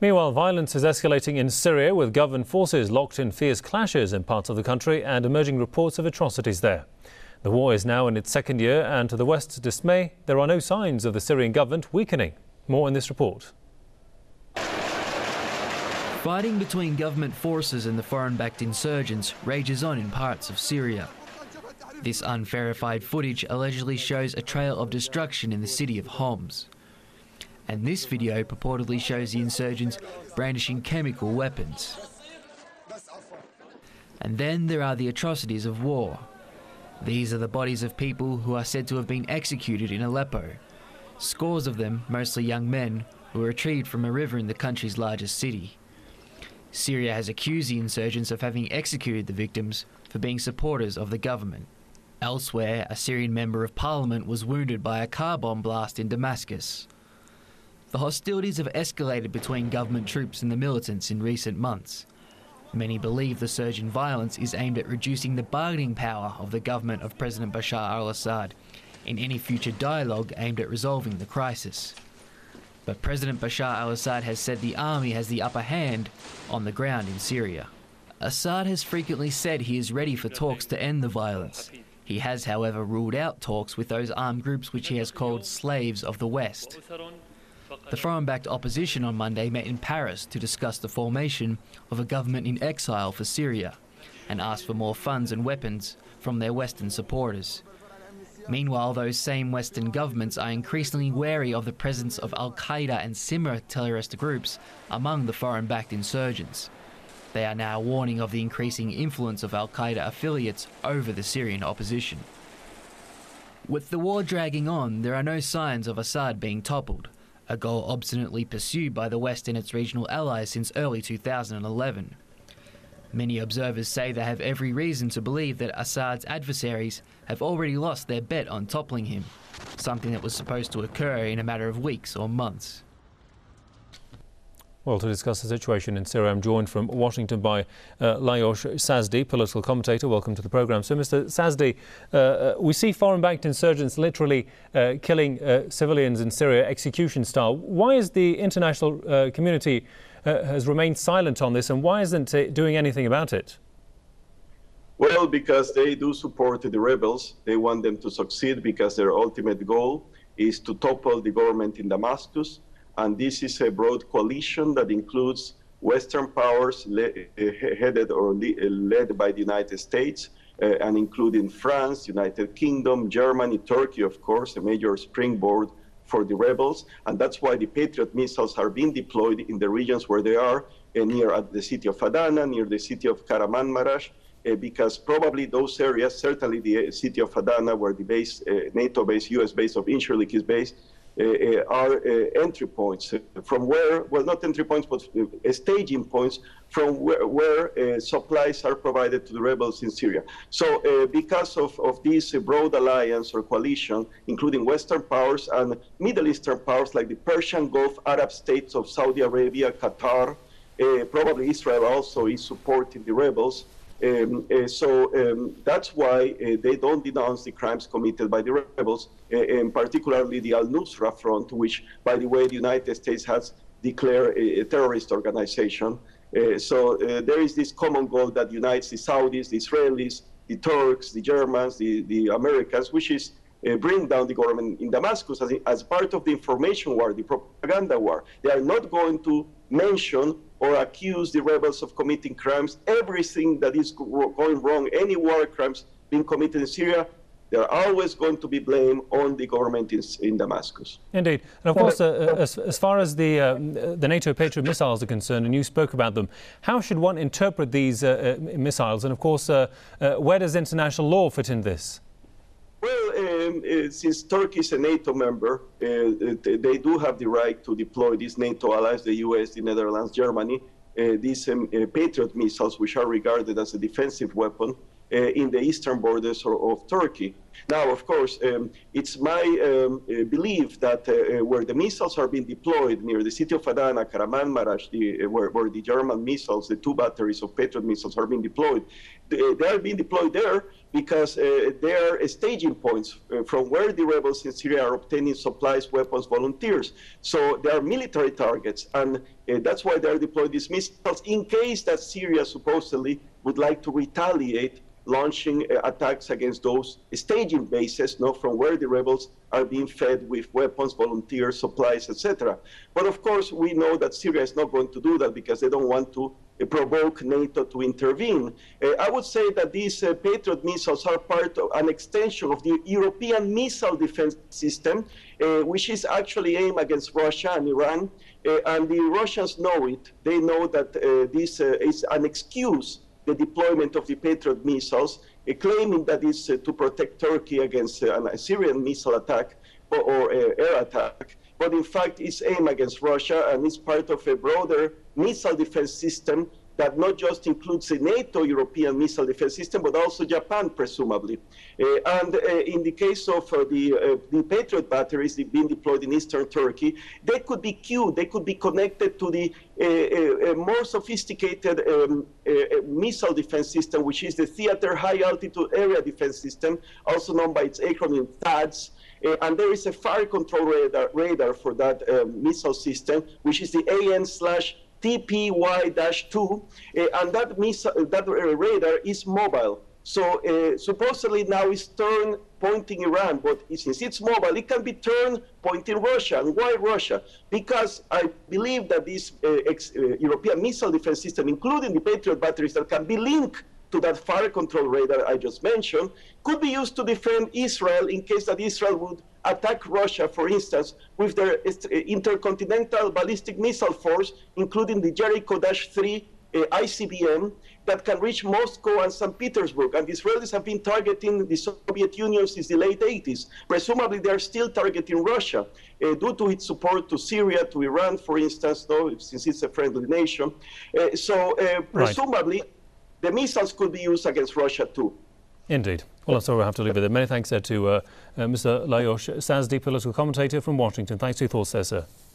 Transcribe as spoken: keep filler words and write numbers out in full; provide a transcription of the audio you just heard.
Meanwhile, violence is escalating in Syria, with government forces locked in fierce clashes in parts of the country and emerging reports of atrocities there. The war is now in its second year, and to the West's dismay, there are no signs of the Syrian government weakening. More in this report. Fighting between government forces and the foreign-backed insurgents rages on in parts of Syria. This unverified footage allegedly shows a trail of destruction in the city of Homs. And this video purportedly shows the insurgents brandishing chemical weapons. And then there are the atrocities of war. These are the bodies of people who are said to have been executed in Aleppo. Scores of them, mostly young men, were retrieved from a river in the country's largest city. Syria has accused the insurgents of having executed the victims for being supporters of the government. Elsewhere, a Syrian member of parliament was wounded by a car bomb blast in Damascus. The hostilities have escalated between government troops and the militants in recent months. Many believe the surge in violence is aimed at reducing the bargaining power of the government of President Bashar al-Assad in any future dialogue aimed at resolving the crisis. But President Bashar al-Assad has said the army has the upper hand on the ground in Syria. Assad has frequently said he is ready for talks to end the violence. He has, however, ruled out talks with those armed groups which he has called slaves of the West. The foreign-backed opposition on Monday met in Paris to discuss the formation of a government in exile for Syria and asked for more funds and weapons from their Western supporters. Meanwhile, those same Western governments are increasingly wary of the presence of Al-Qaeda and similar terrorist groups among the foreign-backed insurgents. They are now warning of the increasing influence of Al-Qaeda affiliates over the Syrian opposition. With the war dragging on, there are no signs of Assad being toppled, a goal obstinately pursued by the West and its regional allies since early two thousand eleven. Many observers say they have every reason to believe that Assad's adversaries have already lost their bet on toppling him, something that was supposed to occur in a matter of weeks or months. Well, to discuss the situation in Syria, I'm joined from Washington by uh, Lajos Sazdi, political commentator. Welcome to the programme. So, Mister Sazdi, uh, uh, we see foreign-backed insurgents literally uh, killing uh, civilians in Syria, execution style. Why is the international uh, community uh, has remained silent on this, and why isn't it doing anything about it? Well, because they do support the rebels. They want them to succeed because their ultimate goal is to topple the government in Damascus. And this is a broad coalition that includes Western powers le headed or le led by the United States, uh, and including France, United Kingdom, Germany, Turkey, of course, a major springboard for the rebels. And that's why the Patriot missiles are being deployed in the regions where they are, uh, near uh, the city of Adana, near the city of Kahramanmaraş, uh, because probably those areas, certainly the city of Adana, where the base, uh, NATO base, U S base of Incirlik is based, Uh, uh, are uh, entry points uh, from where, well, not entry points, but uh, staging points from where, where uh, supplies are provided to the rebels in Syria. So uh, because of, of this uh, broad alliance or coalition, including Western powers and Middle Eastern powers like the Persian Gulf Arab states of Saudi Arabia, Qatar, uh, probably Israel also is supporting the rebels. Um, uh, so um, that's why uh, they don't denounce the crimes committed by the rebels, uh, and particularly the Al-Nusra Front, which, by the way, the United States has declared a, a terrorist organization. Uh, so uh, there is this common goal that unites the Saudis, the Israelis, the Turks, the Germans, the, the Americans, which is uh, bring down the government in Damascus as, as part of the information war, the propaganda war. They are not going to mention or accuse the rebels of committing crimes. Everything that is going wrong, any war crimes being committed in Syria, they're always going to be blamed on the government in, in Damascus. Indeed. And of course, uh, as, as far as the, uh, the NATO Patriot missiles are concerned, and you spoke about them, how should one interpret these uh, uh, missiles? And of course, uh, uh, where does international law fit in this? Well, um, uh, since Turkey is a NATO member, uh, they do have the right to deploy these NATO allies, the U S, the Netherlands, Germany, uh, these um, uh, Patriot missiles, which are regarded as a defensive weapon, uh, in the eastern borders of, of Turkey. Now, of course, um, it's my um, uh, belief that uh, where the missiles are being deployed near the city of Adana, Kahramanmaraş, the, uh, where, where the German missiles, the two batteries of Patriot missiles are being deployed, they, they are being deployed there because uh, they are staging points uh, from where the rebels in Syria are obtaining supplies, weapons, volunteers. So they are military targets, and uh, that's why they are deploying these missiles in case that Syria supposedly would like to retaliate, launching uh, attacks against those staging bases, no, from where the rebels are being fed with weapons, volunteers, supplies, et cetera. But of course, we know that Syria is not going to do that because they don't want to uh, provoke NATO to intervene. Uh, I would say that these uh, Patriot missiles are part of an extension of the European missile defense system, uh, which is actually aimed against Russia and Iran. Uh, and the Russians know it. They know that uh, this uh, is an excuse, the deployment of the Patriot missiles, uh, claiming that it's uh, to protect Turkey against uh, an Syrian missile attack or, or uh, air attack. But in fact, it's aimed against Russia, and it's part of a broader missile defense system that not just includes the NATO European missile defense system, but also Japan, presumably. Uh, and uh, in the case of uh, the, uh, the Patriot batteries being deployed in eastern Turkey, they could be queued, they could be connected to the uh, uh, more sophisticated um, uh, missile defense system, which is the Theater High Altitude Area Defense System, also known by its acronym THAADS. Uh, and there is a fire control radar, radar for that uh, missile system, which is the A N slash T P Y two, uh, and that, missile, that uh, radar is mobile. So uh, supposedly now it's turned pointing Iran, but since it's mobile, it can be turned pointing Russia. And why Russia? Because I believe that this uh, ex, uh, European missile defense system, including the Patriot batteries that can be linked to that fire control radar I just mentioned, could be used to defend Israel in case that Israel would attack Russia, for instance, with their intercontinental ballistic missile force, including the Jericho three uh, I C B M, that can reach Moscow and Saint Petersburg. And the Israelis have been targeting the Soviet Union since the late eighties. Presumably, they are still targeting Russia uh, due to its support to Syria, to Iran, for instance, though, since it's a friendly nation. Uh, so uh, presumably, right. the missiles could be used against Russia too. Indeed. Well, that's all we'll have to leave it there. Many thanks uh, to uh, uh, Mister Lajos Sazdi, political commentator from Washington. Thanks for your thoughts there, sir.